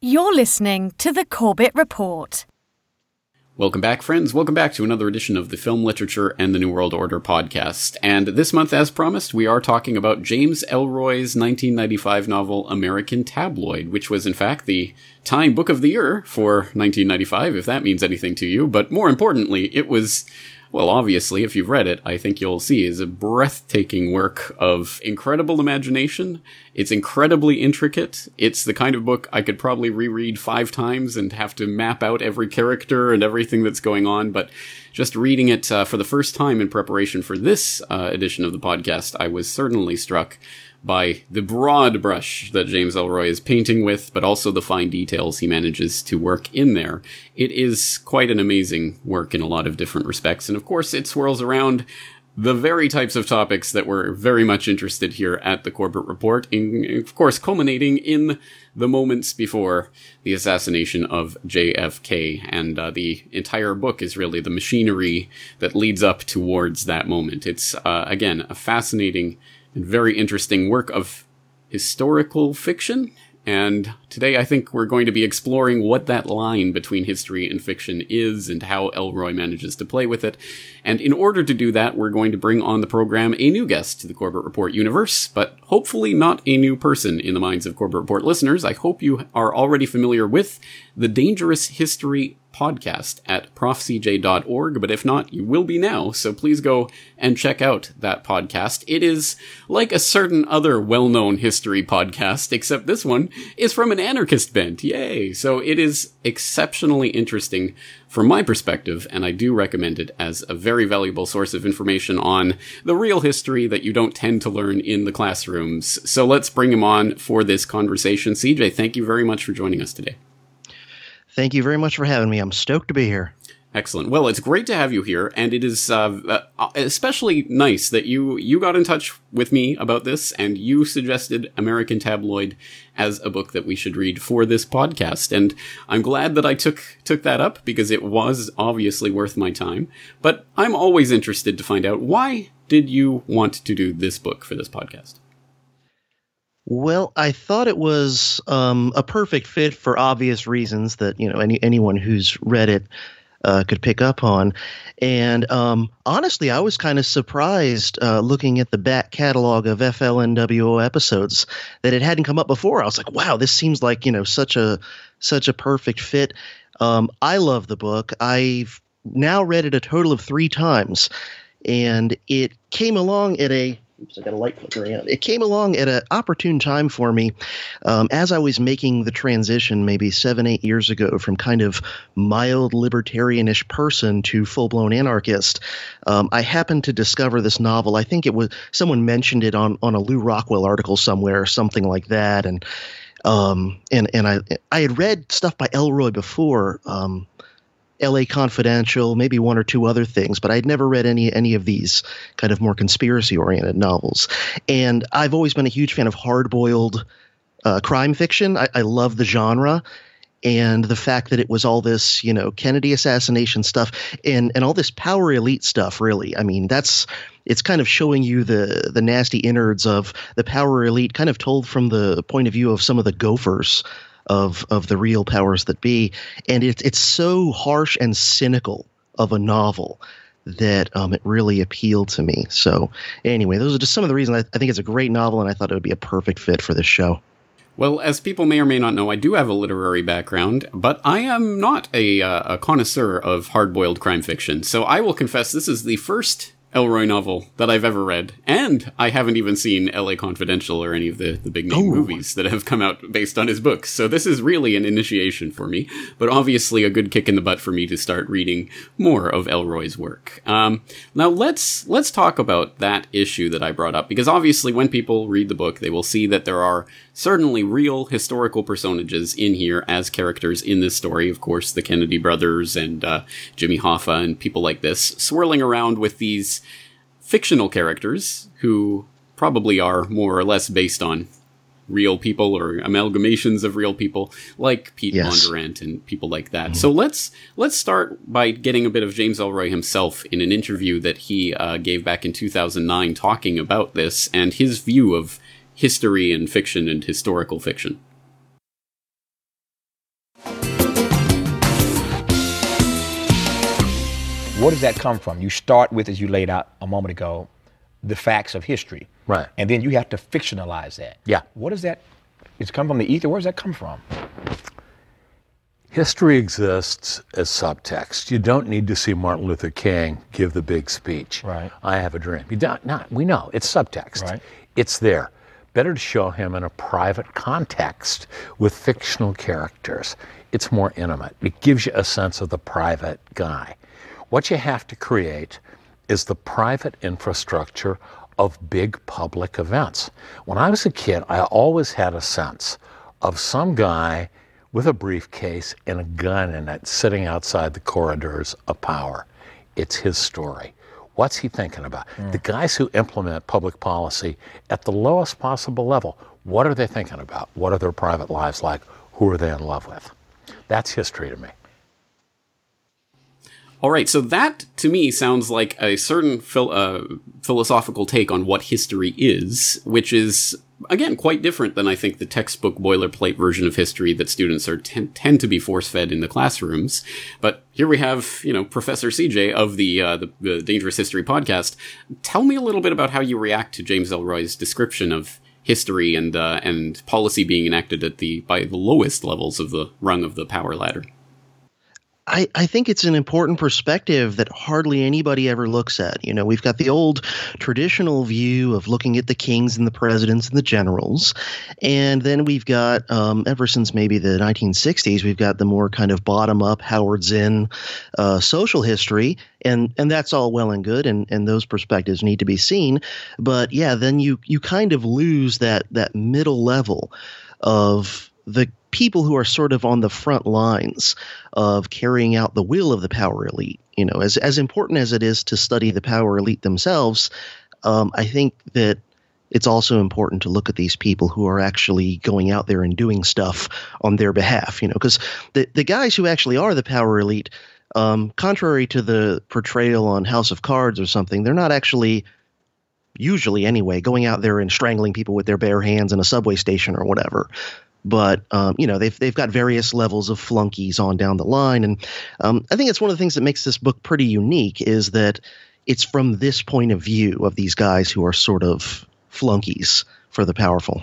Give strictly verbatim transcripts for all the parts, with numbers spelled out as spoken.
You're listening to the Corbett Report. Welcome back, friends. Welcome back to another edition of the Film Literature and the New World Order podcast. And this month, as promised, we are talking about James Ellroy's nineteen ninety-five novel American Tabloid, which was in fact the Time Book of the Year for nineteen ninety-five, if that means anything to you. But more importantly, it was, well, obviously, if you've read it, I think you'll see, is a breathtaking work of incredible imagination. It's incredibly intricate. It's the kind of book I could probably reread five times and have to map out every character and everything that's going on. But just reading it uh, for the first time in preparation for this uh, edition of the podcast, I was certainly struck by the broad brush that James Ellroy is painting with, but also the fine details he manages to work in there. It is quite an amazing work in a lot of different respects, and of course it swirls around the very types of topics that we're very much interested here at the Corbett Report, in, of course culminating in the moments before the assassination of J F K, and uh, the entire book is really the machinery that leads up towards that moment. It's, uh, again, a fascinating and very interesting work of historical fiction, and today I think we're going to be exploring what that line between history and fiction is and how Ellroy manages to play with it. And in order to do that, we're going to bring on the program a new guest to the Corbett Report universe, but hopefully not a new person in the minds of Corbett Report listeners. I hope you are already familiar with the Dangerous History podcast at prof c j dot org, but if not, you will be now, so please go and check out that podcast. It is like a certain other well-known history podcast, except this one is from an anarchist bent. Yay! So it is exceptionally interesting from my perspective, and I do recommend it as a very valuable source of information on the real history that you don't tend to learn in the classrooms. So let's bring him on for this conversation. C J, thank you very much for joining us today. Thank you very much for having me. I'm stoked to be here. Excellent. Well, it's great to have you here, and it is uh, especially nice that you, you got in touch with me about this, and you suggested American Tabloid as a book that we should read for this podcast. And I'm glad that I took took that up, because it was obviously worth my time. But I'm always interested to find out, why did you want to do this book for this podcast? Well, I thought it was um, a perfect fit for obvious reasons that, you know, any anyone who's read it uh, could pick up on. And um, honestly, I was kind of surprised uh, looking at the back catalog of F L N W O episodes that it hadn't come up before. I was like, wow, this seems like, you know, such a such a perfect fit. Um, I love the book. I've now read it a total of three times, and it came along at a Oops, I got a light flickering out. It came along at an opportune time for me um, as I was making the transition maybe seven, eight years ago from kind of mild libertarianish person to full-blown anarchist. Um, I happened to discover this novel. I think it was someone mentioned it on, on a Lou Rockwell article somewhere, something like that. And um, and and I I had read stuff by Ellroy before. Um, L A Confidential, maybe one or two other things, but I'd never read any any of these kind of more conspiracy-oriented novels. And I've always been a huge fan of hard-boiled uh, crime fiction. I, I love the genre, and the fact that it was all this, you know, Kennedy assassination stuff and and all this power elite stuff. Really, I mean, that's it's kind of showing you the the nasty innards of the power elite, kind of told from the point of view of some of the gophers of of the real powers that be. And it, it's so harsh and cynical of a novel that um, it really appealed to me. So anyway, those are just some of the reasons I, I think it's a great novel, and I thought it would be a perfect fit for this show. Well, as people may or may not know, I do have a literary background, but I am not a, uh, a connoisseur of hard-boiled crime fiction. So I will confess this is the first Ellroy novel that I've ever read, and I haven't even seen L A Confidential or any of the, the big name Ooh. movies that have come out based on his books, so this is really an initiation for me, but obviously a good kick in the butt for me to start reading more of Ellroy's work. Um, now let's let's talk about that issue that I brought up, because obviously when people read the book, they will see that there are certainly real historical personages in here as characters in this story. Of course, the Kennedy brothers and uh, Jimmy Hoffa and people like this, swirling around with these fictional characters who probably are more or less based on real people or amalgamations of real people, like Pete Yes. Bondurant and people like that. Mm-hmm. So let's let's start by getting a bit of James Ellroy himself in an interview that he uh, gave back in two thousand nine talking about this and his view of history and fiction and historical fiction. Where does that come from? You start with, as you laid out a moment ago, the facts of history. Right. And then you have to fictionalize that. Yeah. What does that, does it come from the ether? Where does that come from? History exists as subtext. You don't need to see Martin Luther King give the big speech. Right. I have a dream. You don't, not, we know, it's subtext. Right. It's there. Better to show him in a private context with fictional characters. It's more intimate. It gives you a sense of the private guy. What you have to create is the private infrastructure of big public events. When I was a kid, I always had a sense of some guy with a briefcase and a gun in it sitting outside the corridors of power. It's his story. What's he thinking about? Mm. The guys who implement public policy at the lowest possible level, what are they thinking about? What are their private lives like? Who are they in love with? That's history to me. All right, so that, to me, sounds like a certain phil- uh, philosophical take on what history is, which is, again, quite different than I think the textbook boilerplate version of history that students are t- tend to be force-fed in the classrooms. But here we have, you know, Professor C J of the, uh, the the Dangerous History podcast. Tell me a little bit about how you react to James Ellroy's description of history and uh, and policy being enacted at the by the lowest levels of the rung of the power ladder. I, I think it's an important perspective that hardly anybody ever looks at. You know, we've got the old traditional view of looking at the kings and the presidents and the generals. And then we've got, um, ever since maybe the nineteen sixties, we've got the more kind of bottom-up Howard Zinn uh, social history. And and that's all well and good, and, and those perspectives need to be seen. But, yeah, then you you kind of lose that that middle level of the people who are sort of on the front lines of carrying out the will of the power elite. You know, as as important as it is to study the power elite themselves, um, I think that it's also important to look at these people who are actually going out there and doing stuff on their behalf. You know, because the the guys who actually are the power elite, um, contrary to the portrayal on House of Cards or something, they're not actually, usually anyway, going out there and strangling people with their bare hands in a subway station or whatever. But, um, you know, they've they've got various levels of flunkies on down the line. And um, I think it's one of the things that makes this book pretty unique is that it's from this point of view of these guys who are sort of flunkies for the powerful.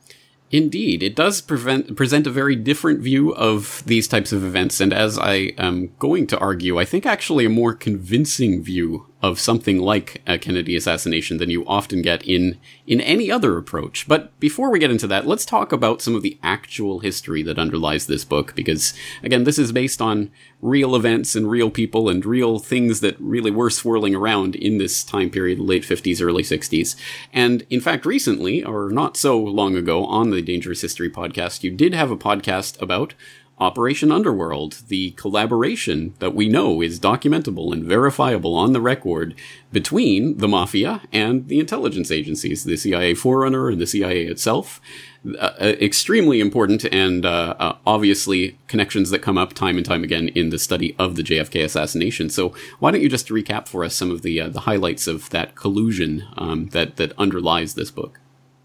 Indeed, it does prevent, present a very different view of these types of events, and as I am going to argue, I think actually a more convincing view of something like a Kennedy assassination than you often get in in any other approach. But before we get into that, let's talk about some of the actual history that underlies this book, because, again, this is based on real events and real people and real things that really were swirling around in this time period, late fifties, early sixties. And, in fact, recently, or not so long ago, on the Dangerous History podcast, you did have a podcast about Operation Underworld, the collaboration that we know is documentable and verifiable on the record between the Mafia and the intelligence agencies, the C I A forerunner and the C I A itself. Uh, extremely important and uh, uh, obviously connections that come up time and time again in the study of the J F K assassination. So why don't you just recap for us some of the uh, the highlights of that collusion um, that, that underlies this book?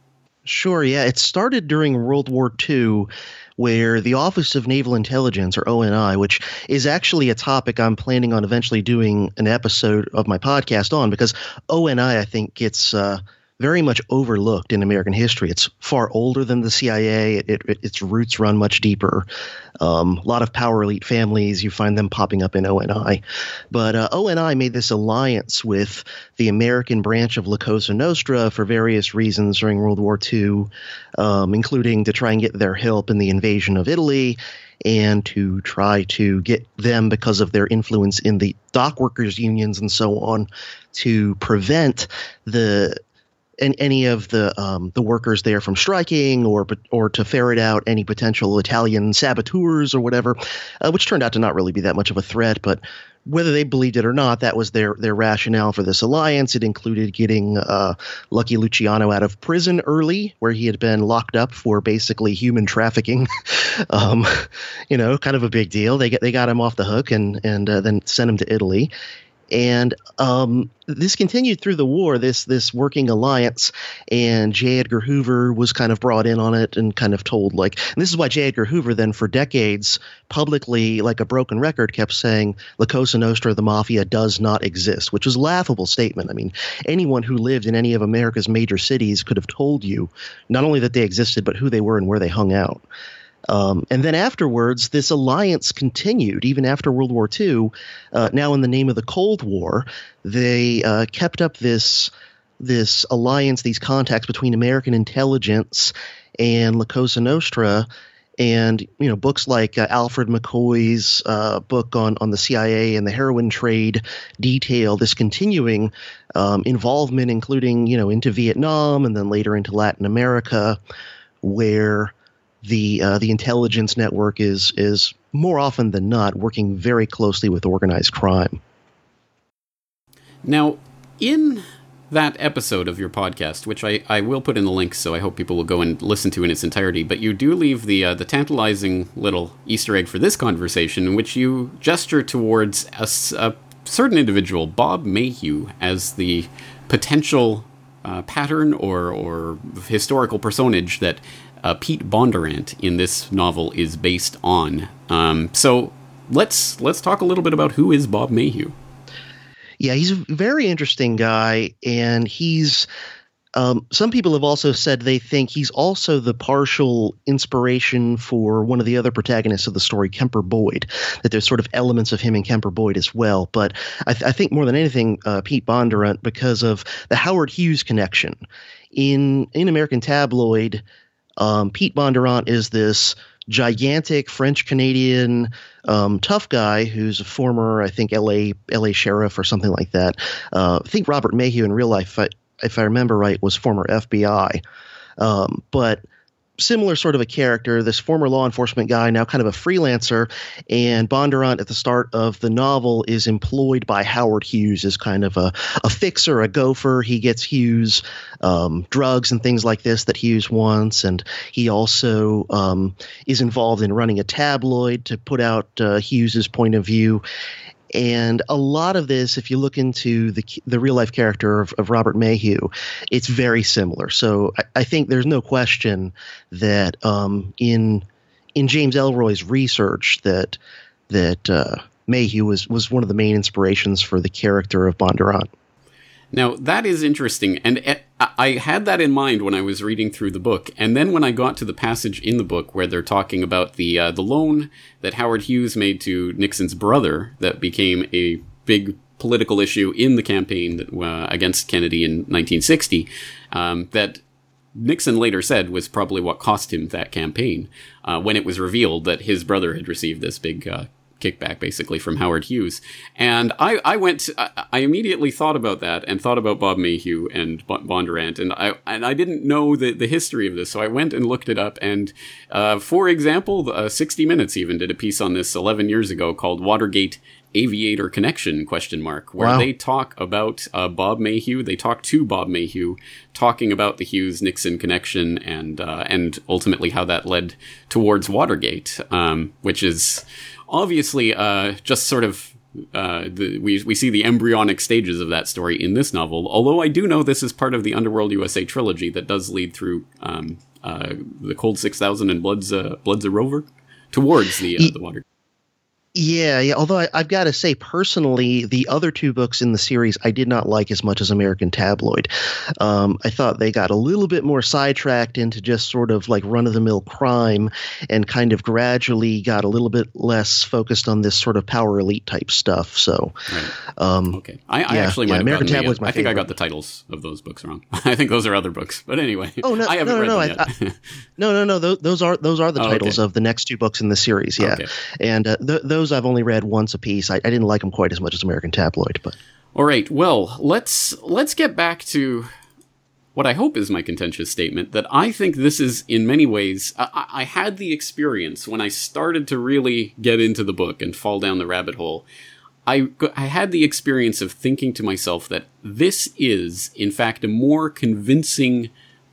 Sure, yeah. It started during World War Two, where the Office of Naval Intelligence, or O N I, which is actually a topic I'm planning on eventually doing an episode of my podcast on, because O N I, I think, gets uh, very much overlooked in American history. It's far older than the C I A. It, it, its roots run much deeper. Um, a lot of power elite families, you find them popping up in O N I. But uh, O N I made this alliance with the American branch of La Cosa Nostra for various reasons during World War Two, um, including to try and get their help in the invasion of Italy and to try to get them, because of their influence in the dock workers unions and so on, to prevent the and any of the um, the workers there from striking, or or to ferret out any potential Italian saboteurs or whatever, uh, which turned out to not really be that much of a threat. But whether they believed it or not, that was their their rationale for this alliance. It included getting uh, Lucky Luciano out of prison early, where he had been locked up for basically human trafficking. um, you know, kind of a big deal. They get they got him off the hook and and uh, then sent him to Italy. And um, this continued through the war, this this working alliance, and J. Edgar Hoover was kind of brought in on it and kind of told, like, and this is why J. Edgar Hoover then for decades publicly, like a broken record, kept saying La Cosa Nostra, the Mafia, does not exist, which was a laughable statement. I mean, anyone who lived in any of America's major cities could have told you not only that they existed, but who they were and where they hung out. Um, and then afterwards, this alliance continued, even after World War Two. Uh, now in the name of the Cold War, they uh, kept up this this alliance, these contacts between American intelligence and La Cosa Nostra. And, you know, books like uh, Alfred McCoy's uh, book on, on the C I A and the heroin trade detail this continuing um, involvement, including, you know, into Vietnam and then later into Latin America, where the uh, the intelligence network is is more often than not working very closely with organized crime. Now, in that episode of your podcast, which I, I will put in the link, so I hope people will go and listen to in its entirety, but you do leave the uh, the tantalizing little Easter egg for this conversation, in which you gesture towards a, a certain individual, Bob Mayhew, as the potential uh, pattern or or historical personage that Uh, Pete Bondurant in this novel is based on. Um, so let's let's talk a little bit about who is Bob Mayhew. Yeah, he's a very interesting guy, and he's um, some people have also said they think he's also the partial inspiration for one of the other protagonists of the story, Kemper Boyd, that there's sort of elements of him in Kemper Boyd as well. But I, th- I think more than anything, uh, Pete Bondurant, because of the Howard Hughes connection. In, in American Tabloid, Um, Pete Bondurant is this gigantic French-Canadian um, tough guy who's a former, I think, L A L A sheriff or something like that. Uh, I think Robert Mayhew in real life, if I, if I remember right, was former F B I. Um, but similar sort of a character, this former law enforcement guy, now kind of a freelancer, and Bondurant at the start of the novel is employed by Howard Hughes as kind of a, a fixer, a gopher. He gets Hughes um, drugs and things like this that Hughes wants, and he also um, is involved in running a tabloid to put out uh, Hughes's point of view. And a lot of this, if you look into the the real life character of, of Robert Mayhew, it's very similar. So I, I think there's no question that um, in in James Ellroy's research that that uh, Mayhew was was one of the main inspirations for the character of Bondurant. Now, that is interesting, and I had that in mind when I was reading through the book, and then when I got to the passage in the book where they're talking about the uh, the loan that Howard Hughes made to Nixon's brother that became a big political issue in the campaign that, uh, against Kennedy in nineteen sixty, um, that Nixon later said was probably what cost him that campaign, uh, when it was revealed that his brother had received this big uh kickback basically from Howard Hughes. And I, I went, to, I, I immediately thought about that and thought about Bob Mayhew and Bondurant, and I and I didn't know the, the history of this, so I went and looked it up. And uh, for example, uh, sixty minutes even did a piece on this eleven years ago called Watergate Aviator Connection, question mark, where wow. they talk about uh, Bob Mayhew. They talk to Bob Mayhew, talking about the Hughes-Nixon connection and uh, and ultimately how that led towards Watergate, um, which is obviously uh, just sort of uh, the, we we see the embryonic stages of that story in this novel. Although I do know this is part of the Underworld U S A trilogy that does lead through um, uh, the Cold Six Thousand and Blood's uh, Blood's a Rover towards the uh, the Watergate. Yeah, yeah. Although I, I've got to say, personally, the other two books in the series I did not like as much as American Tabloid. Um, I thought they got a little bit more sidetracked into just sort of like run-of-the-mill crime and kind of gradually got a little bit less focused on this sort of power elite type stuff. So, right. um, okay. I, I yeah, actually yeah, might have American gotten Tabloid's the, my I think favorite. I got the titles of those books wrong. I think those are other books. But anyway, oh no, I haven't no, read no, them no, yet. I, I, no, no, no. Those, those are those are the Oh, titles okay. of the next two books in the series. Yeah, Okay. and uh, th- those I've only read once a piece. I, I didn't like them quite as much as American Tabloid, but All right. Well, let's let's get back to what I hope is my contentious statement, that I think this is, in many ways, I, I had the experience when I started to really get into the book and fall down the rabbit hole. I, I had the experience of thinking to myself that this is, in fact, a more convincing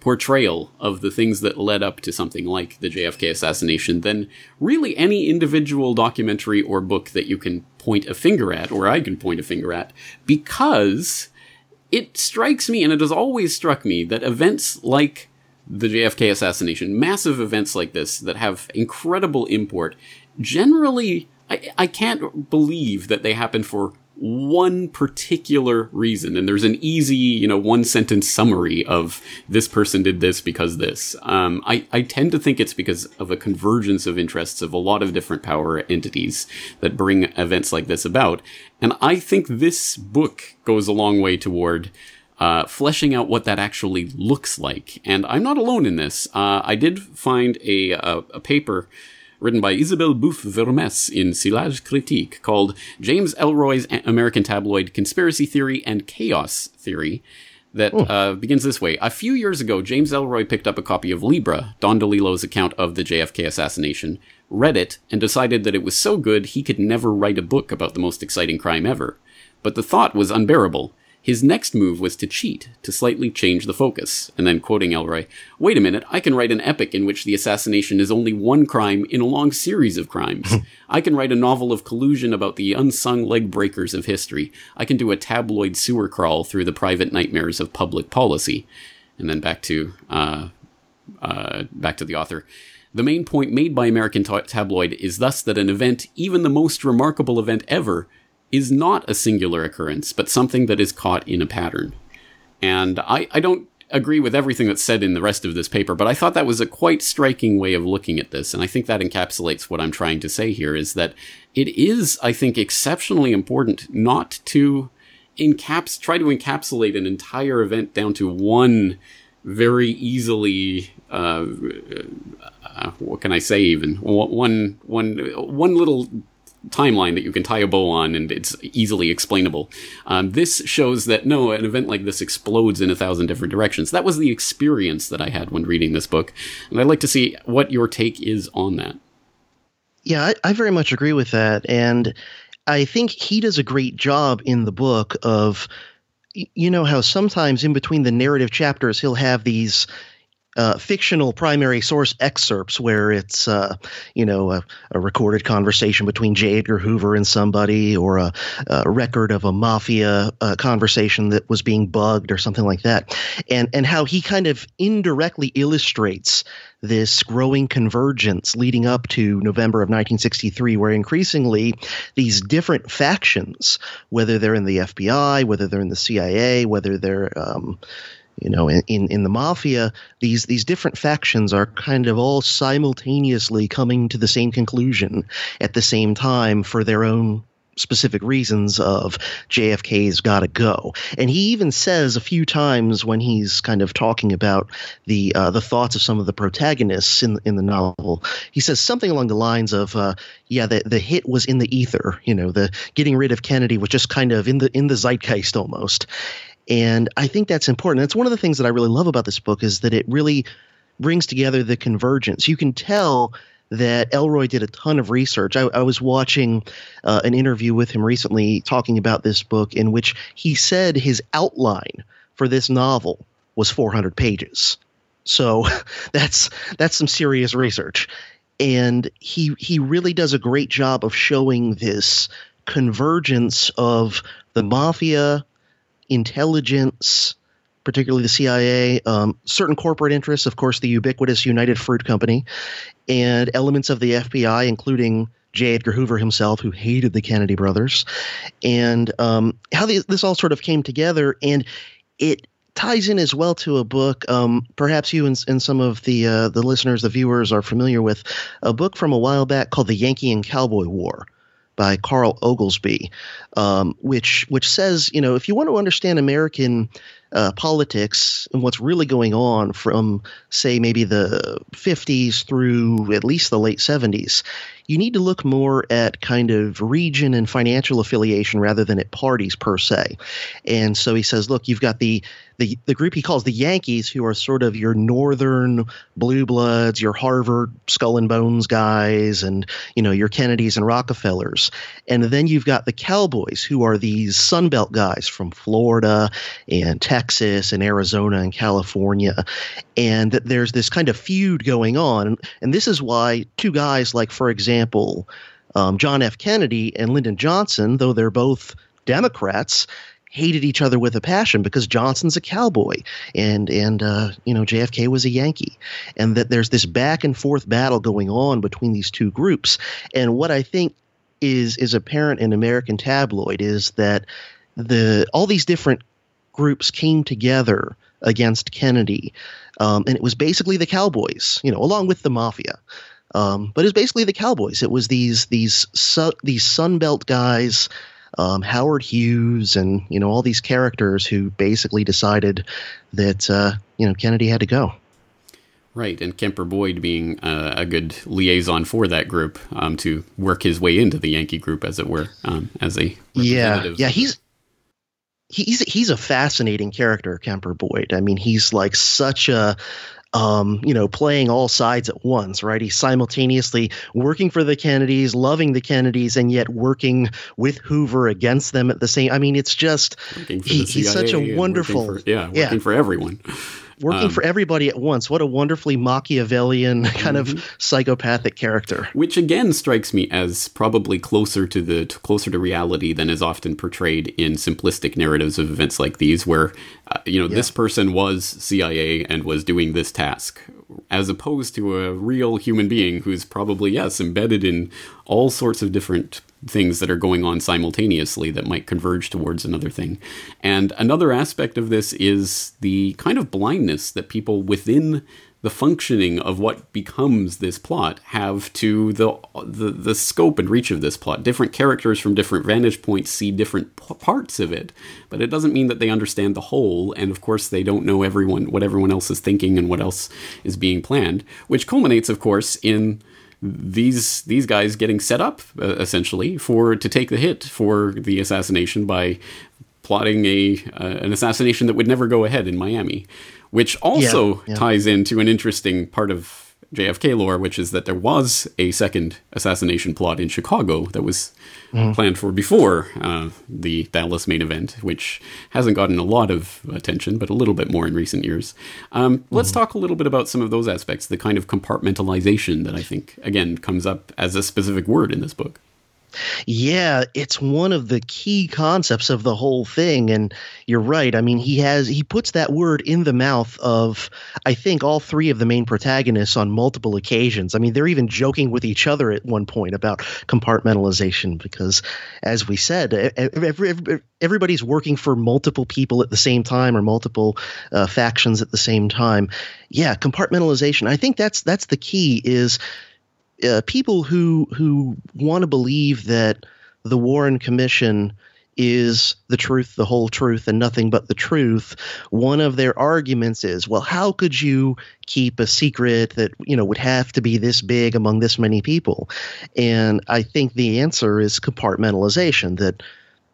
portrayal of the things that led up to something like the J F K assassination than really any individual documentary or book that you can point a finger at, or I can point a finger at, because it strikes me, and it has always struck me, that events like the J F K assassination, massive events like this that have incredible import, generally, I, I can't believe that they happen for one particular reason. And there's an easy, you know, one sentence summary of this person did this because this. Um, I, I tend to think it's because of a convergence of interests of a lot of different power entities that bring events like this about. And I think this book goes a long way toward Uh, fleshing out what that actually looks like. And I'm not alone in this. Uh, I did find a, a, a paper written by Isabelle Bouffe-Vermès in Silage Critique called James Ellroy's American Tabloid Conspiracy Theory and Chaos Theory that uh, begins this way. A few years ago, James Ellroy picked up a copy of Libra, Don DeLillo's account of the J F K assassination, read it, and decided that it was so good he could never write a book about the most exciting crime ever. But the thought was unbearable. His next move was to cheat, to slightly change the focus, and then quoting Ellroy, "Wait a minute, I can write an epic in which the assassination is only one crime in a long series of crimes. I can write a novel of collusion about the unsung leg breakers of history. I can do a tabloid sewer crawl through the private nightmares of public policy." And then back to, uh, uh, back to the author. "The main point made by American ta- Tabloid is thus that an event, even the most remarkable event ever, is not a singular occurrence, but something that is caught in a pattern." And I, I don't agree with everything that's said in the rest of this paper, but I thought that was a quite striking way of looking at this. And I think that encapsulates what I'm trying to say here, is that it is, I think, exceptionally important not to encaps- try to encapsulate an entire event down to one very easily, uh, uh, what can I say even, one, one, one little timeline that you can tie a bow on and it's easily explainable. Um, this shows that, no, an event like this explodes in a thousand different directions. That was the experience that I had when reading this book. And I'd like to see what your take is on that. Yeah, I, I very much agree with that. And I think he does a great job in the book of, you know, how sometimes in between the narrative chapters, he'll have these Uh, fictional primary source excerpts where it's, uh, you know, a, a recorded conversation between J. Edgar Hoover and somebody, or a, a record of a mafia uh, conversation that was being bugged or something like that. And, and how he kind of indirectly illustrates this growing convergence leading up to November of nineteen sixty-three, where increasingly these different factions, whether they're in the F B I, whether they're in the C I A, whether they're um, You know, in, in, in the mafia, these these different factions are kind of all simultaneously coming to the same conclusion at the same time for their own specific reasons of J F K's got to go. And he even says a few times when he's kind of talking about the uh, the thoughts of some of the protagonists in in the novel, he says something along the lines of, uh, yeah, the the hit was in the ether. You know, the getting rid of Kennedy was just kind of in the in the zeitgeist almost. And I think that's important. That's one of the things that I really love about this book, is that it really brings together the convergence. You can tell that Ellroy did a ton of research. I, I was watching uh, an interview with him recently talking about this book, in which he said his outline for this novel was four hundred pages. So that's that's some serious research. And he he really does a great job of showing this convergence of the mafia, intelligence, particularly the C I A, um, certain corporate interests, of course, the ubiquitous United Fruit Company, and elements of the F B I, including J. Edgar Hoover himself, who hated the Kennedy brothers, and um, how the, this all sort of came together. And it ties in as well to a book, um, perhaps you and, and some of the uh, the listeners, the viewers, are familiar with, a book from a while back called The Yankee and Cowboy War by Carl Oglesby, um, which which says, you know, if you want to understand American uh, politics and what's really going on from, say, maybe the fifties through at least the late seventies, you need to look more at kind of region and financial affiliation rather than at parties per se. And so he says, look, you've got the the, the group he calls the Yankees, who are sort of your northern blue bloods, your Harvard skull and bones guys, and, you know, your Kennedys and Rockefellers. And then you've got the Cowboys, who are these Sunbelt guys from Florida and Texas Texas and Arizona and California, and that there's this kind of feud going on. And this is why two guys like, for example, um, John F. Kennedy and Lyndon Johnson, though they're both Democrats, hated each other with a passion, because Johnson's a cowboy and and uh, you know, J F K was a Yankee, and that there's this back and forth battle going on between these two groups. And what I think is is apparent in American Tabloid is that the all these different groups came together against Kennedy, um, and it was basically the cowboys, you know, along with the mafia. Um, but it was basically the cowboys. It was these these su- these Sunbelt guys. Um, Howard Hughes and, you know, all these characters who basically decided that, uh, you know, Kennedy had to go. Right, and Kemper Boyd being uh, a good liaison for that group um, to work his way into the Yankee group, as it were, um, as a representative. Yeah, yeah, he's he's he's a fascinating character, Kemper Boyd. I mean, he's like such a Um, you know, playing all sides at once, right? He's simultaneously working for the Kennedys, loving the Kennedys, and yet working with Hoover against them at the same. I mean, it's just he, he's such a wonderful, for, yeah, working yeah. for everyone. Working um, for everybody at once. What a wonderfully Machiavellian kind mm-hmm. of psychopathic character. Which again strikes me as probably closer to the to closer to reality than is often portrayed in simplistic narratives of events like these, where uh, you know yeah. this person was C I A and was doing this task, as opposed to a real human being who's probably yes embedded in all sorts of different things that are going on simultaneously that might converge towards another thing. And another aspect of this is the kind of blindness that people within the functioning of what becomes this plot have to the the, the scope and reach of this plot. Different characters from different vantage points see different p- parts of it, but it doesn't mean that they understand the whole, and of course they don't know everyone what everyone else is thinking and what else is being planned, which culminates, of course, in these these guys getting set up uh, essentially for to take the hit for the assassination by plotting a uh, an assassination that would never go ahead in Miami, which also yeah, yeah. ties into an interesting part of J F K lore, which is that there was a second assassination plot in Chicago that was mm. planned for before uh, the Dallas main event, which hasn't gotten a lot of attention, but a little bit more in recent years. Um, mm. Let's talk a little bit about some of those aspects, the kind of compartmentalization that I think, again, comes up as a specific word in this book. Yeah, it's one of the key concepts of the whole thing. And you're right. I mean, he has he puts that word in the mouth of, I think, all three of the main protagonists on multiple occasions. I mean, they're even joking with each other at one point about compartmentalization because, as we said, every, every, everybody's working for multiple people at the same time or multiple uh, factions at the same time. Yeah, compartmentalization. I think that's that's the key is Uh, people who who want to believe that the Warren Commission is the truth, the whole truth, and nothing but the truth. One of their arguments is, well, how could you keep a secret that, you know, would have to be this big among this many people? And I think the answer is compartmentalization, that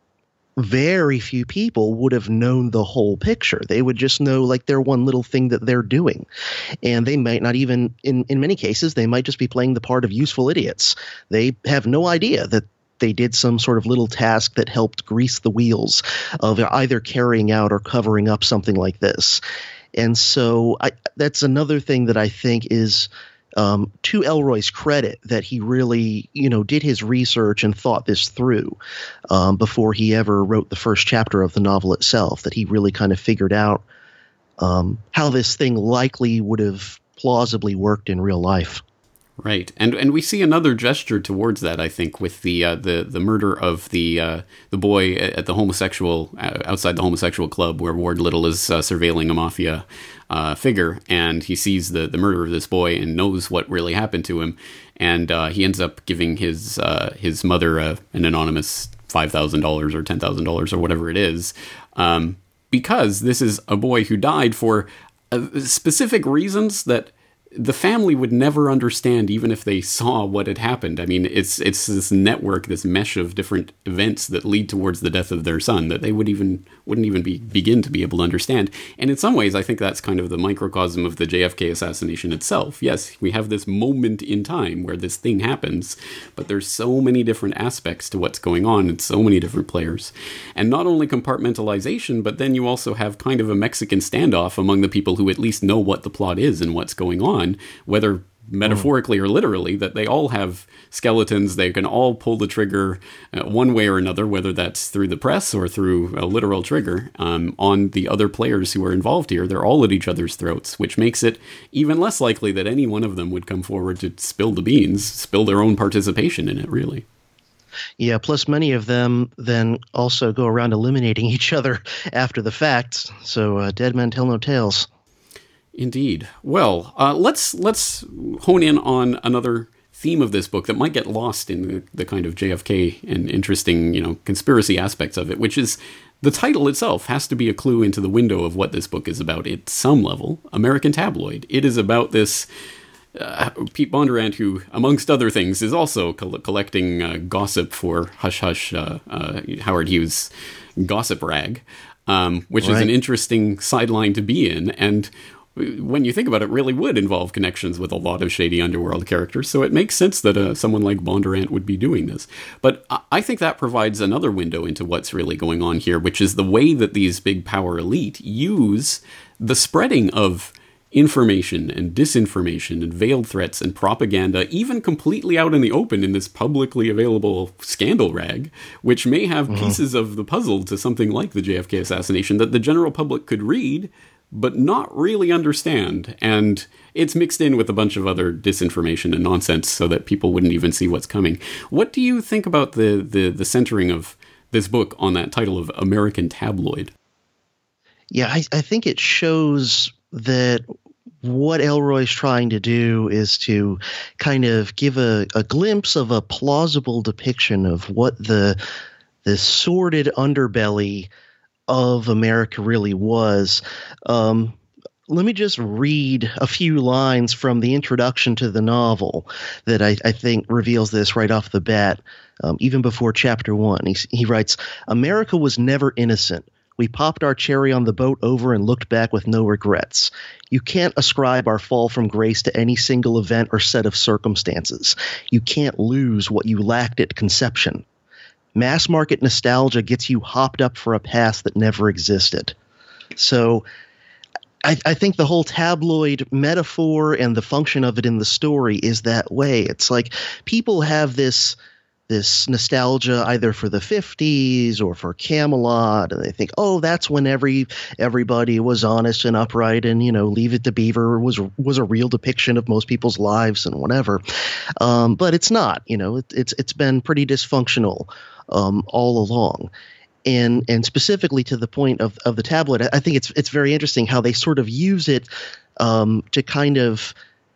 very few people would have known the whole picture. They would just know like their one little thing that they're doing. And they might not even, in, in many cases, they might just be playing the part of useful idiots. They have no idea that they did some sort of little task that helped grease the wheels of either carrying out or covering up something like this. And so I, that's another thing that I think is Um, to Ellroy's credit, that he really, you know, did his research and thought this through um, before he ever wrote the first chapter of the novel itself, that he really kind of figured out um, how this thing likely would have plausibly worked in real life. Right, and and we see another gesture towards that, I think, with the uh, the the murder of the uh, the boy at the homosexual uh, outside the homosexual club, where Ward Little is uh, surveilling a mafia uh, figure, and he sees the the murder of this boy and knows what really happened to him, and uh, he ends up giving his uh, his mother uh, an anonymous five thousand dollars or ten thousand dollars or whatever it is, um, because this is a boy who died for uh, specific reasons that the family would never understand even if they saw what had happened. I mean, it's it's this network, this mesh of different events that lead towards the death of their son that they would even wouldn't even be begin to be able to understand. And in some ways, I think that's kind of the microcosm of the J F K assassination itself. Yes, we have this moment in time where this thing happens, but there's so many different aspects to what's going on and so many different players. And not only compartmentalization, but then you also have kind of a Mexican standoff among the people who at least know what the plot is and what's going on. On, whether metaphorically or literally, that they all have skeletons. They can all pull the trigger uh, one way or another, whether that's through the press or through a literal trigger um, on the other players who are involved here. They're all at each other's throats, which makes it even less likely that any one of them would come forward to spill the beans, spill their own participation in it, really. Yeah, plus many of them then also go around eliminating each other after the fact. So uh, dead men tell no tales. Indeed. Well, uh, let's let's hone in on another theme of this book that might get lost in the, the kind of J F K and interesting, you know, conspiracy aspects of it, which is the title itself has to be a clue into the window of what this book is about at some level. American Tabloid. It is about this uh, Pete Bondurant, who, amongst other things, is also col- collecting uh, gossip for Hush Hush, uh, uh, Howard Hughes' gossip rag, um, which right. is an interesting sideline to be in, and when you think about it, really would involve connections with a lot of shady underworld characters, so it makes sense that uh, someone like Bondurant would be doing this. But I think that provides another window into what's really going on here, which is the way that these big power elite use the spreading of information and disinformation and veiled threats and propaganda, even completely out in the open in this publicly available scandal rag, which may have mm-hmm. pieces of the puzzle to something like the J F K assassination that the general public could read, but not really understand. And it's mixed in with a bunch of other disinformation and nonsense so that people wouldn't even see what's coming. What do you think about the, the, the centering of this book on that title of American Tabloid? Yeah, I, I think it shows that what Ellroy's trying to do is to kind of give a, a glimpse of a plausible depiction of what the the sordid underbelly of America really was. Um, let me just read a few lines from the introduction to the novel that I, I think reveals this right off the bat, um, even before chapter one. He, he writes, "America was never innocent. We popped our cherry on the boat over and looked back with no regrets. You can't ascribe our fall from grace to any single event or set of circumstances. You can't lose what you lacked at conception. Mass market nostalgia gets you hopped up for a past that never existed." So I, I think the whole tabloid metaphor and the function of it in the story is that way. It's like people have this this nostalgia either for the fifties or for Camelot, and they think, oh, that's when every everybody was honest and upright, and, you know, Leave It to Beaver was was a real depiction of most people's lives and whatever. Um, but it's not. You know, it, it's it's been pretty dysfunctional um, all along. And and specifically to the point of, of the tabloid, I think it's it's very interesting how they sort of use it um, to kind of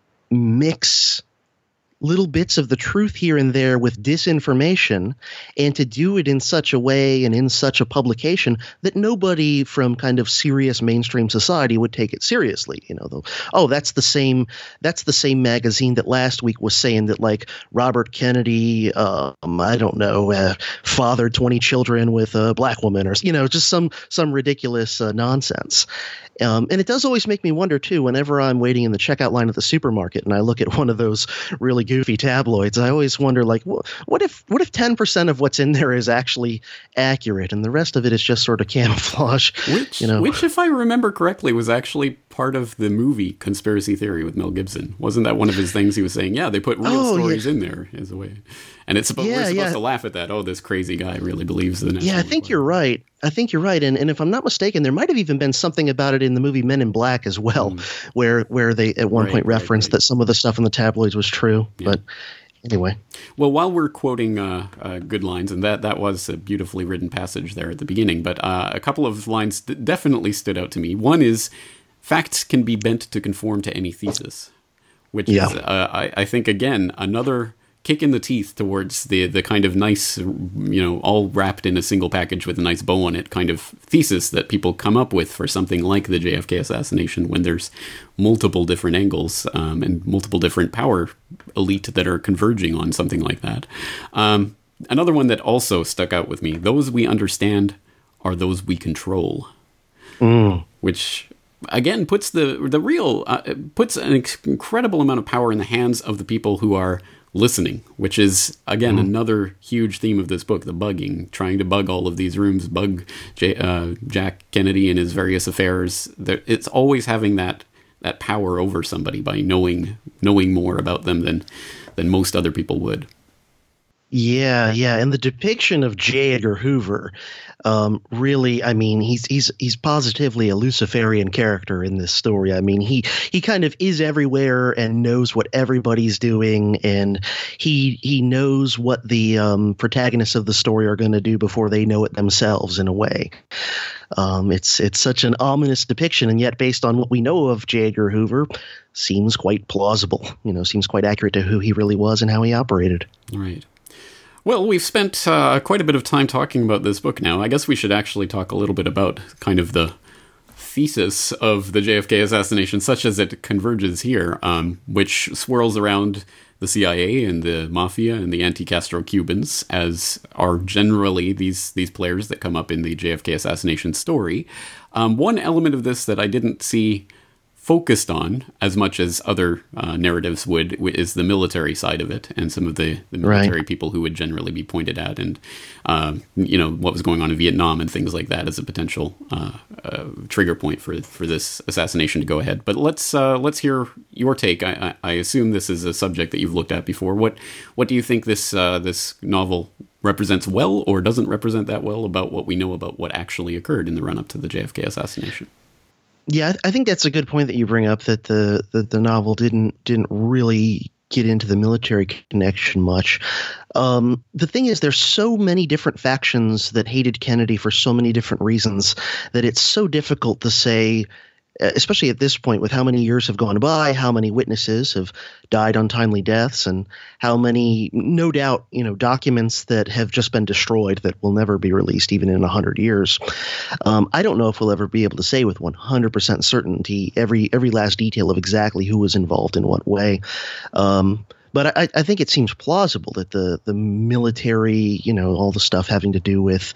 mix little bits of the truth here and there with disinformation, and to do it in such a way and in such a publication that nobody from kind of serious mainstream society would take it seriously. You know, though, oh, that's the same that's the same magazine that last week was saying that, like, Robert Kennedy, um, I don't know, uh, fathered twenty children with a black woman, or, you know, just some some ridiculous uh, nonsense. Um, and it does always make me wonder, too, whenever I'm waiting in the checkout line at the supermarket and I look at one of those really goofy tabloids, I always wonder, like, wh- what if what if ten percent of what's in there is actually accurate and the rest of it is just sort of camouflage? Which, you know? which, if I remember correctly, was actually part of the movie Conspiracy Theory with Mel Gibson. Wasn't that one of his things he was saying? Yeah, they put real oh, stories yeah. in there as a way. And it's supposed, yeah, we're supposed yeah. to laugh at that. Oh, this crazy guy really believes the Yeah, I think you're right. I think you're right. And and if I'm not mistaken, there might have even been something about it in the movie Men in Black as well, mm. where where they at one right, point referenced right, right. that some of the stuff in the tabloids was true. Yeah. But anyway. Well, while we're quoting uh, uh, good lines, and that, that was a beautifully written passage there at the beginning, but uh, a couple of lines that definitely stood out to me. One is, facts can be bent to conform to any thesis, which yeah. is, uh, I, I think, again, another kick in the teeth towards the the kind of nice, you know, all wrapped in a single package with a nice bow on it kind of thesis that people come up with for something like the J F K assassination, when there's multiple different angles um, and multiple different power elite that are converging on something like that. Um, another one that also stuck out with me: those we understand are those we control, mm. which again puts the the real uh, puts an ex- incredible amount of power in the hands of the people who are listening, which is again mm. another huge theme of this book: the bugging, trying to bug all of these rooms, bug J- uh, Jack Kennedy and his various affairs. It's always having that that power over somebody by knowing knowing more about them than than most other people would. Yeah, yeah, and the depiction of J. Edgar Hoover, um, really, I mean, he's he's he's positively a Luciferian character in this story. I mean, he he kind of is everywhere and knows what everybody's doing, and he he knows what the um, protagonists of the story are going to do before they know it themselves, in a way. Um, it's it's such an ominous depiction, and yet, based on what we know of J. Edgar Hoover, seems quite plausible. You know, seems quite accurate to who he really was and how he operated. Right. Well, we've spent uh, quite a bit of time talking about this book now. I guess we should actually talk a little bit about kind of the thesis of the J F K assassination, such as it converges here, um, which swirls around the C I A and the Mafia and the anti-Castro Cubans, as are generally these these players that come up in the J F K assassination story. Um, one element of this that I didn't see focused on as much as other uh, narratives would is the military side of it, and some of the, the military right. people who would generally be pointed at, and uh, you know, what was going on in Vietnam and things like that as a potential uh, uh, trigger point for for this assassination to go ahead. But let's uh, let's hear your take. I, I, I assume this is a subject that you've looked at before. What what do you think this uh, this novel represents well, or doesn't represent that well, about what we know about what actually occurred in the run up to the J F K assassination? Yeah, I think that's a good point that you bring up, that the, the, the novel didn't didn't really get into the military connection much. Um, the thing is, there's so many different factions that hated Kennedy for so many different reasons that it's so difficult to say, especially at this point, with how many years have gone by, how many witnesses have died untimely deaths, and how many, no doubt, you know, documents that have just been destroyed that will never be released even in a hundred years. Um, I don't know if we'll ever be able to say with one hundred percent certainty every every last detail of exactly who was involved in what way. Um, But I, I think it seems plausible that the the military, you know, all the stuff having to do with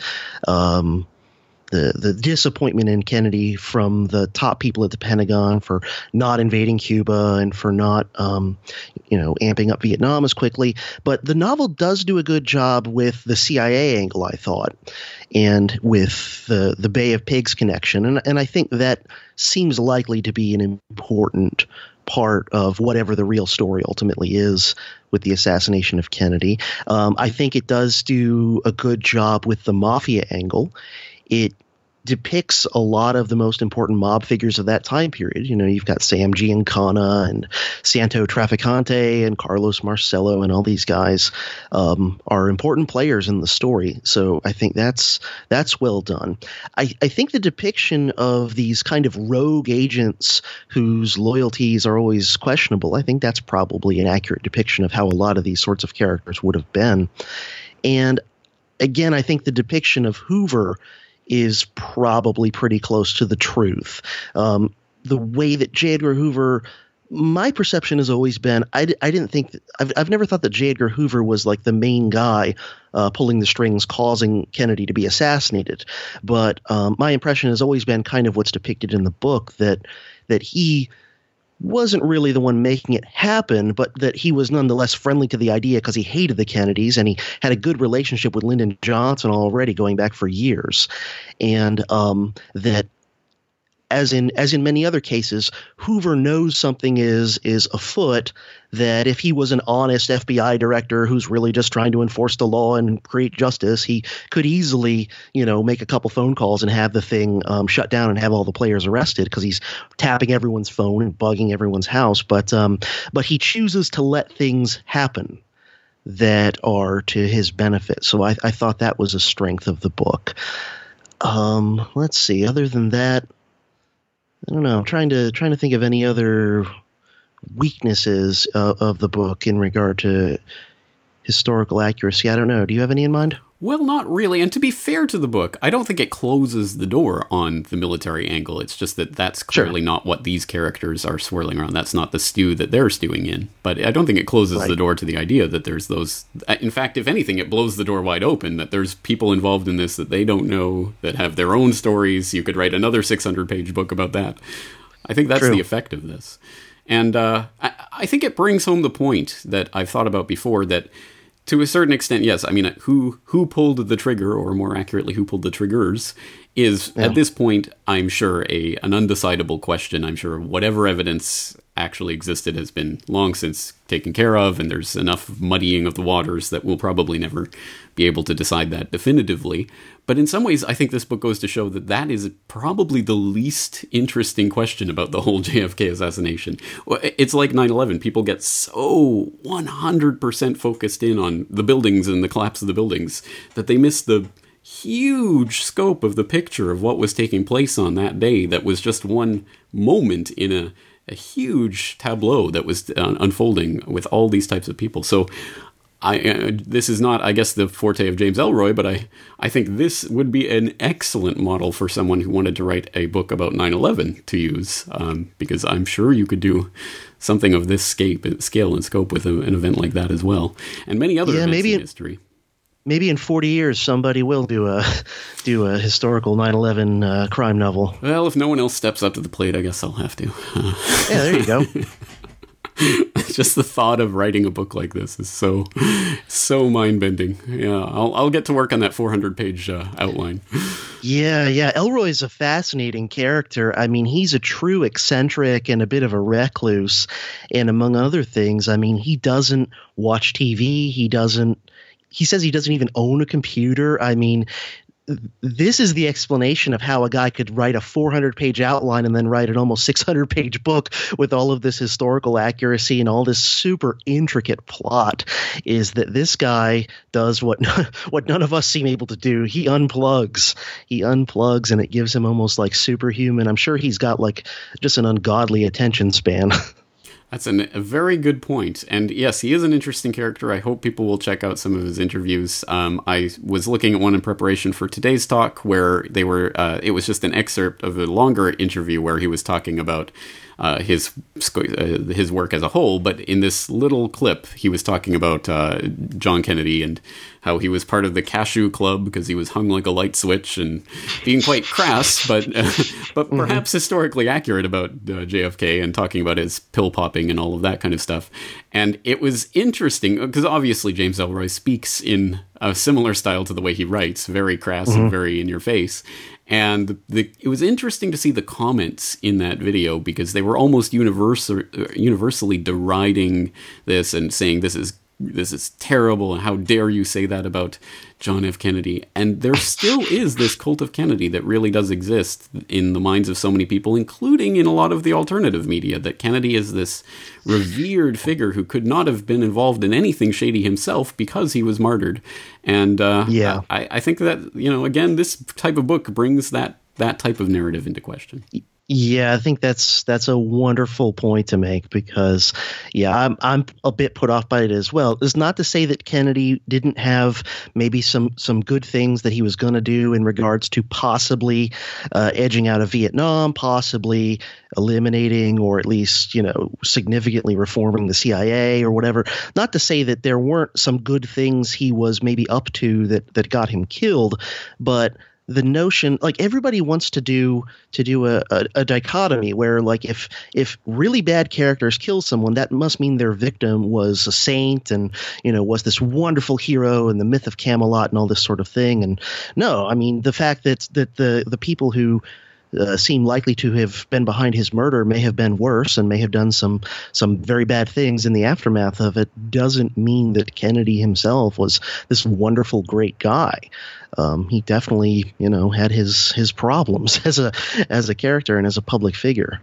um, the the disappointment in Kennedy from the top people at the Pentagon for not invading Cuba and for not, um, you know, amping up Vietnam as quickly. But the novel does do a good job with the C I A angle, I thought, and with the the Bay of Pigs connection. And and I think that seems likely to be an important part of whatever the real story ultimately is with the assassination of Kennedy. Um, I think it does do a good job with the mafia angle. It depicts a lot of the most important mob figures of that time period. You know, you've got Sam Giancana and Santo Trafficante and Carlos Marcello, and all these guys um, are important players in the story. So I think that's that's well done. I, I think the depiction of these kind of rogue agents whose loyalties are always questionable, I think that's probably an accurate depiction of how a lot of these sorts of characters would have been. And again, I think the depiction of Hoover is probably pretty close to the truth. Um, the way that J. Edgar Hoover, my perception has always been, I, I didn't think, that, I've, I've never thought that J. Edgar Hoover was like the main guy uh, pulling the strings, causing Kennedy to be assassinated. But um, my impression has always been kind of what's depicted in the book, that that he wasn't really the one making it happen, but that he was nonetheless friendly to the idea because he hated the Kennedys, and he had a good relationship with Lyndon Johnson already going back for years. And um, that as in as in many other cases, Hoover knows something is is afoot, that if he was an honest F B I director who's really just trying to enforce the law and create justice, he could easily, you know, make a couple phone calls and have the thing um, shut down and have all the players arrested, because he's tapping everyone's phone and bugging everyone's house. But um, but he chooses to let things happen that are to his benefit. So I, I thought that was a strength of the book. Um, let's see. Other than that, I don't know. I'm trying to trying to think of any other weaknesses uh, of the book in regard to historical accuracy. I don't know. Do you have any in mind? Well, not really. And to be fair to the book, I don't think it closes the door on the military angle. It's just that that's clearly sure. not what these characters are swirling around. That's not the stew that they're stewing in. But I don't think it closes right. the door to the idea that there's those... In fact, if anything, it blows the door wide open, that there's people involved in this that they don't know, that have their own stories. You could write another six hundred page book about that. I think that's True. the effect of this. And uh, I, I think it brings home the point that I've thought about before, that to a certain extent, yes, I mean, who who pulled the trigger, or more accurately, who pulled the triggers, is, yeah. at this point, I'm sure, a an undecidable question. I'm sure whatever evidence actually existed has been long since taken care of, and there's enough muddying of the waters that we'll probably never be able to decide that definitively. But in some ways, I think this book goes to show that that is probably the least interesting question about the whole J F K assassination. It's like nine eleven. People get so one hundred percent focused in on the buildings and the collapse of the buildings that they miss the huge scope of the picture of what was taking place on that day. That was just one moment in a, a huge tableau that was uh, unfolding with all these types of people. So I, uh, this is not, I guess, the forte of James Ellroy, but I, I think this would be an excellent model for someone who wanted to write a book about nine eleven to use, um, because I'm sure you could do something of this scape, scale and scope with a, an event like that as well, and many other yeah, events maybe in history. Maybe in forty years, somebody will do a do a historical nine eleven uh, crime novel. Well, if no one else steps up to the plate, I guess I'll have to. Uh, yeah, there you go. Just the thought of writing a book like this is so so mind-bending. Yeah, I'll I'll get to work on that four hundred page uh, outline. Yeah, yeah. Ellroy is a fascinating character. I mean, he's a true eccentric and a bit of a recluse. And among other things, I mean, he doesn't watch T V. He doesn't. He says he doesn't even own a computer. I mean, this is the explanation of how a guy could write a four hundred page outline and then write an almost six hundred page book with all of this historical accuracy and all this super intricate plot, is that this guy does what what none of us seem able to do. He unplugs. He unplugs, and it gives him almost like superhuman. I'm sure he's got like just an ungodly attention span. That's an, a very good point. And yes, he is an interesting character. I hope people will check out some of his interviews. Um, I was looking at one in preparation for today's talk where they were, uh, it was just an excerpt of a longer interview where he was talking about uh, his uh, his work as a whole. But in this little clip, he was talking about uh, John Kennedy and how he was part of the Cashew Club because he was hung like a light switch, and being quite crass, but uh, but mm-hmm. perhaps historically accurate about uh, J F K, and talking about his pill popping and all of that kind of stuff. And it was interesting because obviously James Ellroy speaks in a similar style to the way he writes, very crass mm-hmm. and very in your face. And the, it was interesting to see the comments in that video because they were almost universal, universally deriding this and saying this is this is terrible and how dare you say that about John F. Kennedy. And there still is this cult of Kennedy that really does exist in the minds of so many people, including in a lot of the alternative media, that Kennedy is this revered figure who could not have been involved in anything shady himself because he was martyred. And uh, yeah. I, I think that, you know, again, this type of book brings that that type of narrative into question. Yeah, I think that's that's a wonderful point to make because, yeah, I'm I'm a bit put off by it as well. It's not to say that Kennedy didn't have maybe some some good things that he was going to do in regards to possibly uh, edging out of Vietnam, possibly eliminating or at least, you know, significantly reforming the C I A or whatever. Not to say that there weren't some good things he was maybe up to that that got him killed, but the notion, like everybody wants to do to do a, a, a dichotomy where like if if really bad characters kill someone, that must mean their victim was a saint and, you know, was this wonderful hero and the myth of Camelot and all this sort of thing. And no, I mean, the fact that that the the people who Uh, seem likely to have been behind his murder may have been worse and may have done some some very bad things in the aftermath of it doesn't mean that Kennedy himself was this wonderful, great guy. Um, he definitely, you know, had his his problems as a as a character and as a public figure.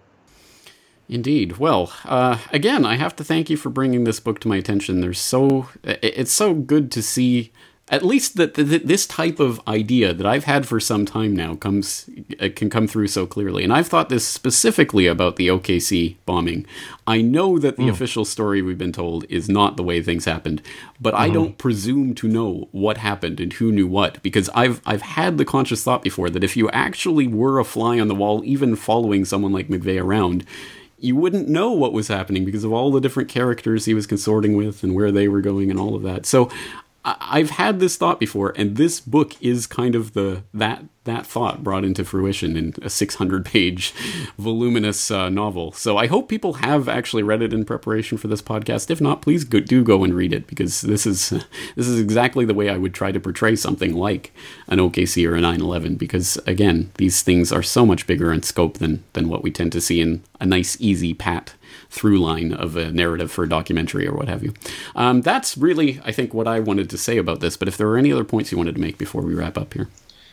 Indeed. Well, uh, again, I have to thank you for bringing this book to my attention. There's so it's so good to see at least that th- this type of idea that I've had for some time now comes uh, can come through so clearly. And I've thought this specifically about the O K C bombing. I know that the mm. official story we've been told is not the way things happened, but mm-hmm. I don't presume to know what happened and who knew what, because I've I've had the conscious thought before that if you actually were a fly on the wall, even following someone like McVeigh around, you wouldn't know what was happening because of all the different characters he was consorting with and where they were going and all of that. So I've had this thought before, and this book is kind of the that that thought brought into fruition in a six hundred page voluminous uh, novel. So I hope people have actually read it in preparation for this podcast. If not, please go, do go and read it, because this is this is exactly the way I would try to portray something like an O K C or a nine eleven, because again, these things are so much bigger in scope than than what we tend to see in a nice, easy, pat through line of a narrative for a documentary or what have you. Um, that's really, I think, what I wanted to say about this. But if there are any other points you wanted to make before we wrap up here.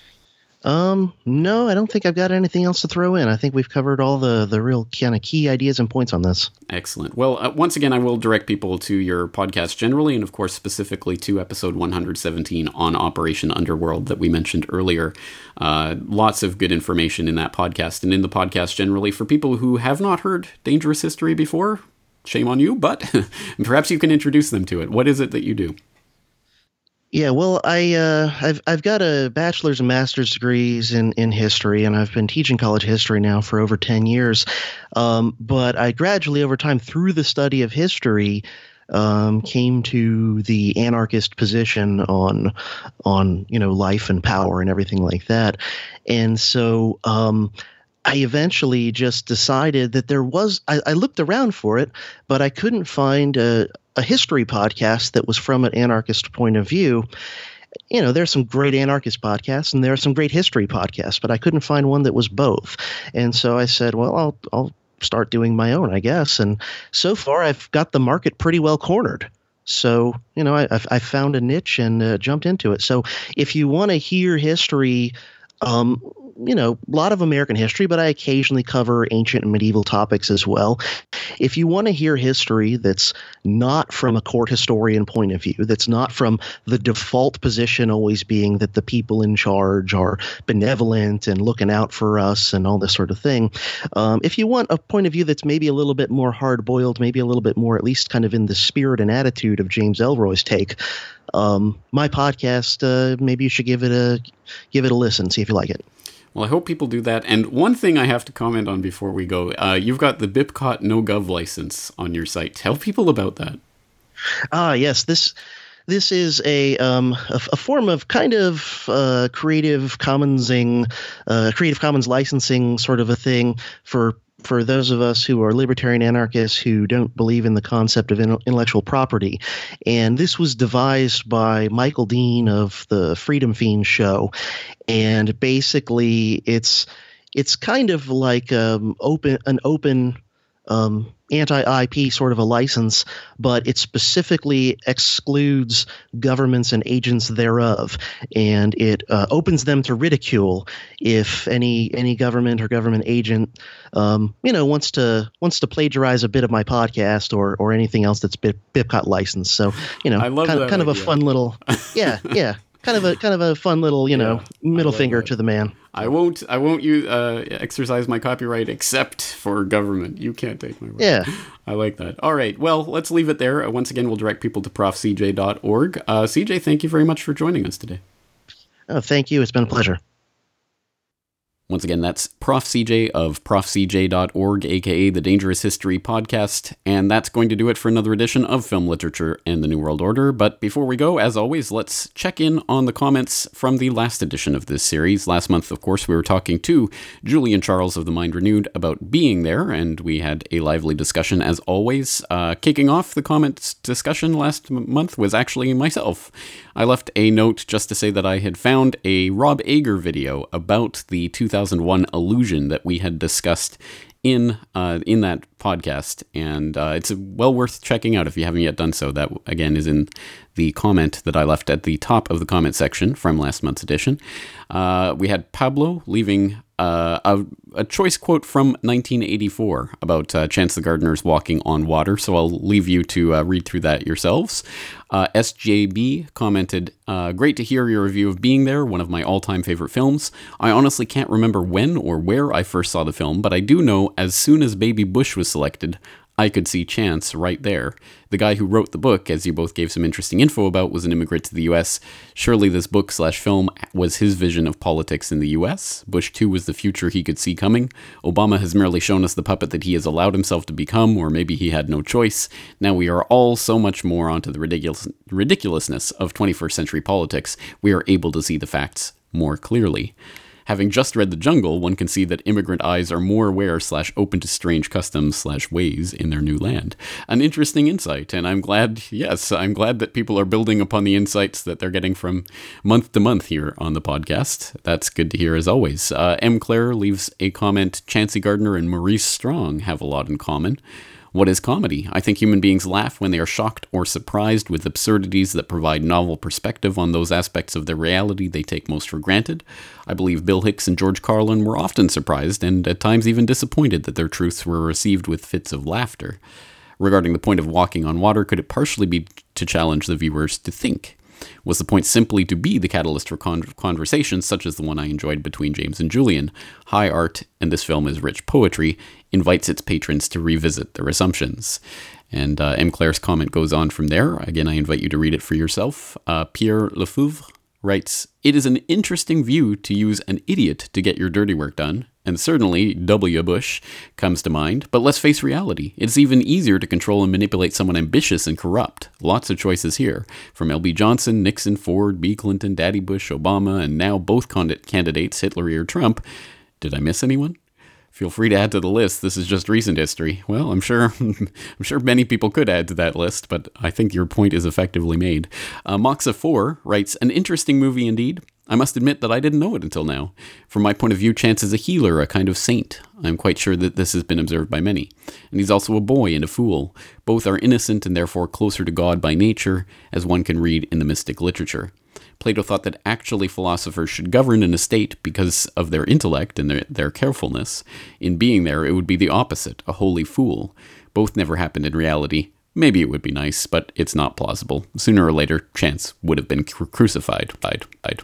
Um, no, I don't think I've got anything else to throw in. I think we've covered all the, the real kind of key ideas and points on this. Excellent. Well, uh, once again, I will direct people to your podcast generally, and of course, specifically to episode one hundred seventeen on Operation Underworld that we mentioned earlier. Uh, lots of good information in that podcast and in the podcast generally. For people who have not heard Dangerous History before, shame on you, but perhaps you can introduce them to it. What is it that you do? Yeah, well, I uh, I've I've got a bachelor's and master's degrees in, in history, and I've been teaching college history now for over ten years. Um, but I gradually, over time, through the study of history, um, came to the anarchist position on on you know life and power and everything like that. And so um, I eventually just decided that there was. I, I looked around for it, but I couldn't find a. a history podcast that was from an anarchist point of view. You know, there's some great anarchist podcasts and there are some great history podcasts, but I couldn't find one that was both. And so I said, well, I'll, I'll start doing my own, I guess. And so far I've got the market pretty well cornered. So, you know, I, I've, I found a niche and uh, jumped into it. So if you want to hear history, um, you know, a lot of American history, but I occasionally cover ancient and medieval topics as well. If you want to hear history that's not from a court historian point of view, that's not from the default position always being that the people in charge are benevolent and looking out for us and all this sort of thing, um, if you want a point of view that's maybe a little bit more hard-boiled, maybe a little bit more at least kind of in the spirit and attitude of James Ellroy's take, um, my podcast, uh, maybe you should give it a give it a listen, see if you like it. Well, I hope people do that. And one thing I have to comment on before we go, uh, you've got the BIPCOT NoGov license on your site. Tell people about that. Ah, yes. This this is a um, a, a form of kind of uh, Creative Commonsing, uh, Creative Commons licensing sort of a thing for for those of us who are libertarian anarchists who don't believe in the concept of intellectual property. And this was devised by Michael Dean of the Freedom Fiends show. And basically it's it's kind of like um, open an open um, anti-I P sort of a license, but it specifically excludes governments and agents thereof, and it uh, opens them to ridicule if any any government or government agent, um, you know, wants to wants to plagiarize a bit of my podcast or or anything else that's B I P C O T licensed. So, you know, I love kind, that kind of a idea. fun little, yeah, yeah. Kind of a kind of a fun little, you know, Yeah, middle finger that. to the man. I won't. I won't. You uh, exercise my copyright except for government. You can't take my word. Yeah, I like that. All right. Well, let's leave it there. Uh, once again, we'll direct people to prof c j dot org. Uh, C J, thank you very much for joining us today. Oh, thank you. It's been a pleasure. Once again, that's Prof C J of prof c j dot org, aka the Dangerous History Podcast, and that's going to do it for another edition of Film Literature and the New World Order. But before we go, as always, let's check in on the comments from the last edition of this series. Last month, of course, we were talking to Julian Charles of The Mind Renewed about being there, and we had a lively discussion as always. Uh, kicking off the comments discussion last m- month was actually myself. I left a note just to say that I had found a Rob Ager video about the two thousand one illusion that we had discussed in uh, in that podcast, and uh, it's well worth checking out if you haven't yet done so. That, again, is in the comment that I left at the top of the comment section from last month's edition. Uh, we had Pablo leaving uh, a, a choice quote from nineteen eighty-four about uh, Chance the Gardener's walking on water, so I'll leave you to uh, read through that yourselves. Uh, S J B commented, uh, great to hear your review of Being There, one of my all-time favorite films. I honestly can't remember when or where I first saw the film, but I do know as soon as Baby Bush was selected, I could see Chance right there. The guy who wrote the book, as you both gave some interesting info about, was an immigrant to the U S. Surely this book slash film was his vision of politics in the U S. Bush two was the future he could see coming. Obama has merely shown us the puppet that he has allowed himself to become, or maybe he had no choice. Now we are all so much more onto the ridiculous, ridiculousness of twenty-first century politics. We are able to see the facts more clearly. Having just read The Jungle, one can see that immigrant eyes are more aware slash open to strange customs slash ways in their new land. An interesting insight, and I'm glad, yes, I'm glad that people are building upon the insights that they're getting from month to month here on the podcast. That's good to hear as always. Uh, M. Claire leaves a comment, Chancey Gardner and Maurice Strong have a lot in common. What is comedy? I think human beings laugh when they are shocked or surprised with absurdities that provide novel perspective on those aspects of their reality they take most for granted. I believe Bill Hicks and George Carlin were often surprised and at times even disappointed that their truths were received with fits of laughter. Regarding the point of walking on water, could it partially be to challenge the viewers to think? Was the point simply to be the catalyst for con- conversations such as the one I enjoyed between James and Julian? High art, and this film is rich poetry, invites its patrons to revisit their assumptions. And uh, M. Claire's comment goes on from there. Again, I invite you to read it for yourself. Uh, Pierre Lefebvre writes, it is an interesting view to use an idiot to get your dirty work done. And certainly W. Bush comes to mind, but let's face reality. It's even easier to control and manipulate someone ambitious and corrupt. Lots of choices here, from L B Johnson, Nixon, Ford, B. Clinton, Daddy Bush, Obama, and now both candidates, Hitler or Trump. Did I miss anyone? Feel free to add to the list. This is just recent history. Well, I'm sure I'm sure many people could add to that list, but I think your point is effectively made. Uh, Moxa four writes, an interesting movie indeed. I must admit that I didn't know it until now. From my point of view, Chance is a healer, a kind of saint. I'm quite sure that this has been observed by many. And he's also a boy and a fool. Both are innocent and therefore closer to God by nature, as one can read in the mystic literature. Plato thought that actually philosophers should govern in a state because of their intellect and their, their carefulness. In Being There, it would be the opposite, a holy fool. Both never happened in reality. Maybe it would be nice, but it's not plausible. Sooner or later, Chance would have been cru- crucified. Died. Died.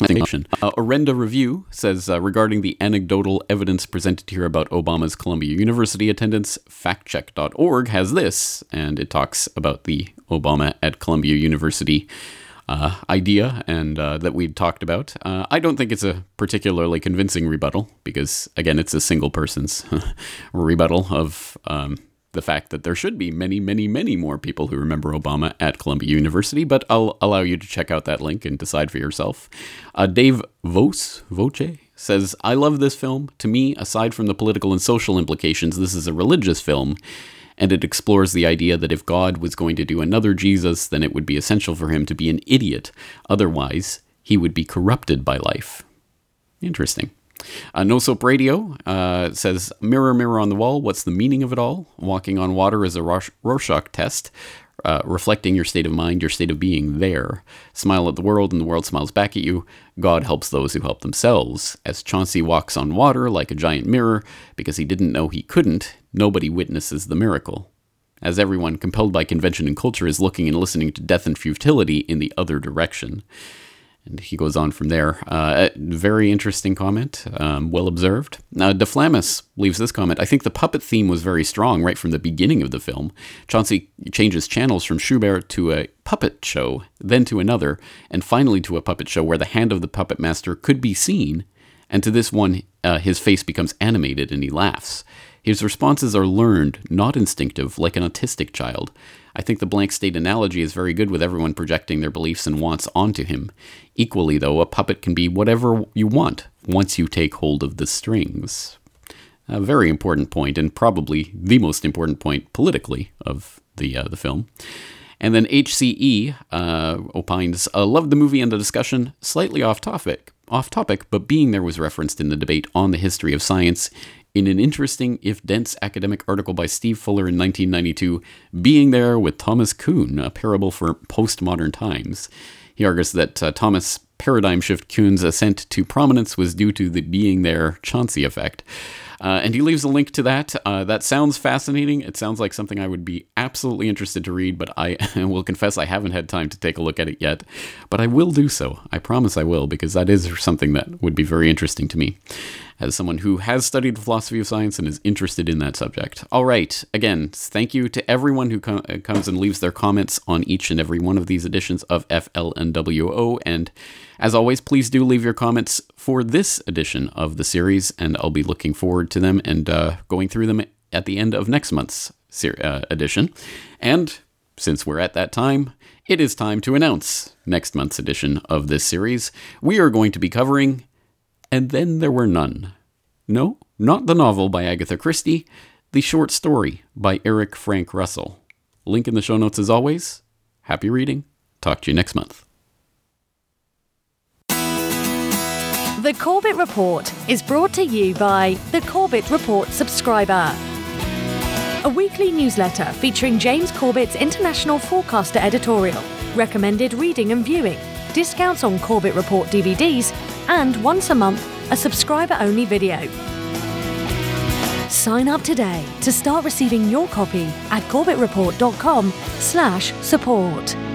Uh, Orenda Review says, uh, regarding the anecdotal evidence presented here about Obama's Columbia University attendance, factcheck dot org has this, and it talks about the Obama at Columbia University uh, idea and uh, that we'd talked about. Uh, I don't think it's a particularly convincing rebuttal because, again, it's a single person's rebuttal of um, the fact that there should be many, many, many more people who remember Obama at Columbia University, but I'll allow you to check out that link and decide for yourself. Uh, Dave Vos, Voce says, I love this film. To me, aside from the political and social implications, this is a religious film, and it explores the idea that if God was going to do another Jesus, then it would be essential for him to be an idiot. Otherwise, he would be corrupted by life. Interesting. Uh, No Soap Radio uh, says, mirror, mirror on the wall, what's the meaning of it all? Walking on water is a Rorschach test, uh, reflecting your state of mind, your state of being there. Smile at the world and the world smiles back at you. God helps those who help themselves. As Chauncey walks on water like a giant mirror, because he didn't know he couldn't, nobody witnesses the miracle. As everyone, compelled by convention and culture, is looking and listening to death and futility in the other direction. And he goes on from there. Uh, very interesting comment. Um, well observed. Now, DeFlamis leaves this comment. I think the puppet theme was very strong right from the beginning of the film. Chauncey changes channels from Schubert to a puppet show, then to another, and finally to a puppet show where the hand of the puppet master could be seen. And to this one, uh, his face becomes animated and he laughs. His responses are learned, not instinctive, like an autistic child. I think the blank state analogy is very good with everyone projecting their beliefs and wants onto him. Equally, though, a puppet can be whatever you want once you take hold of the strings. A very important point, and probably the most important point politically of the uh, the film. And then H C E uh, opines, uh, loved the movie and the discussion, slightly off topic. Off topic, but Being There was referenced in the debate on the history of science in an interesting, if dense, academic article by Steve Fuller in nineteen ninety-two, Being There with Thomas Kuhn, a parable for postmodern times. He argues that uh, Thomas paradigm shift Kuhn's ascent to prominence was due to the being there Chauncey effect. Uh, and he leaves a link to that. Uh, that sounds fascinating. It sounds like something I would be absolutely interested to read, but I will confess I haven't had time to take a look at it yet. But I will do so. I promise I will, because that is something that would be very interesting to me, as someone who has studied the philosophy of science and is interested in that subject. All right. Again, thank you to everyone who com- comes and leaves their comments on each and every one of these editions of F L N W O. And as always, please do leave your comments for this edition of the series, and I'll be looking forward to them and uh, going through them at the end of next month's ser- uh, edition. And since we're at that time, it is time to announce next month's edition of this series. We are going to be covering And Then There Were None. No, not the novel by Agatha Christie, the short story by Eric Frank Russell. Link in the show notes as always. Happy reading. Talk to you next month. The Corbett Report is brought to you by the Corbett Report subscriber, a weekly newsletter featuring James Corbett's International Forecaster editorial, recommended reading and viewing, discounts on Corbett Report D V Ds, and once a month, a subscriber-only video. Sign up today to start receiving your copy at corbettreport dot com slash support.